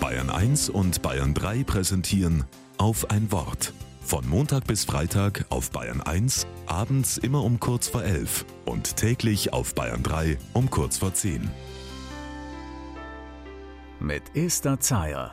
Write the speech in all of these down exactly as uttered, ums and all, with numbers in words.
Bayern eins und Bayern drei präsentieren Auf ein Wort. Von Montag bis Freitag auf Bayern eins, abends immer um kurz vor elf und täglich auf Bayern drei um kurz vor zehn. Mit Esther Zayer.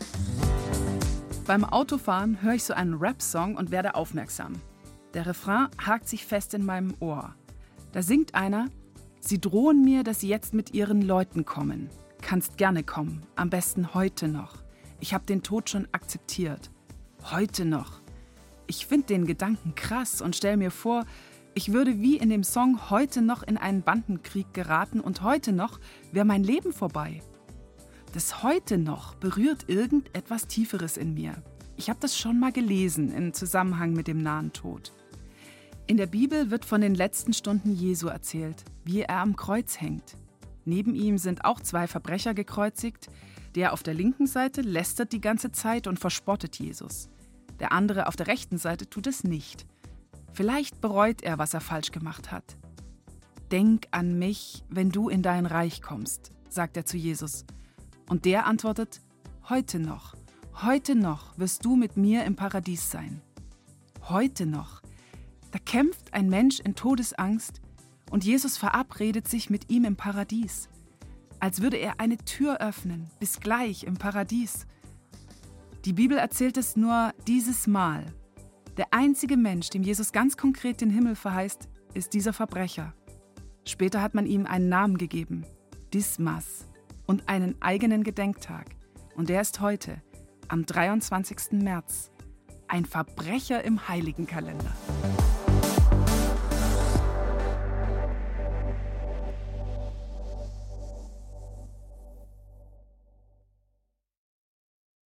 Beim Autofahren höre ich so einen Rap-Song und werde aufmerksam. Der Refrain hakt sich fest in meinem Ohr. Da singt einer: Sie drohen mir, dass sie jetzt mit ihren Leuten kommen. Kannst gerne kommen, am besten heute noch. Ich hab den Tod schon akzeptiert. Heute noch. Ich find den Gedanken krass und stell mir vor, ich würde wie in dem Song heute noch in einen Bandenkrieg geraten und heute noch wäre mein Leben vorbei. Das heute noch berührt irgendetwas Tieferes in mir. Ich habe das schon mal gelesen im Zusammenhang mit dem nahen Tod. In der Bibel wird von den letzten Stunden Jesu erzählt, wie er am Kreuz hängt. Neben ihm sind auch zwei Verbrecher gekreuzigt. Der auf der linken Seite lästert die ganze Zeit und verspottet Jesus. Der andere auf der rechten Seite tut es nicht. Vielleicht bereut er, was er falsch gemacht hat. Denk an mich, wenn du in dein Reich kommst, sagt er zu Jesus. Und der antwortet: Heute noch, heute noch wirst du mit mir im Paradies sein. Heute noch. Da kämpft ein Mensch in Todesangst und Jesus verabredet sich mit ihm im Paradies. Als würde er eine Tür öffnen, bis gleich im Paradies. Die Bibel erzählt es nur dieses Mal. Der einzige Mensch, dem Jesus ganz konkret den Himmel verheißt, ist dieser Verbrecher. Später hat man ihm einen Namen gegeben, Dismas, und einen eigenen Gedenktag. Und der ist heute, am dreiundzwanzigsten März, ein Verbrecher im Heiligenkalender.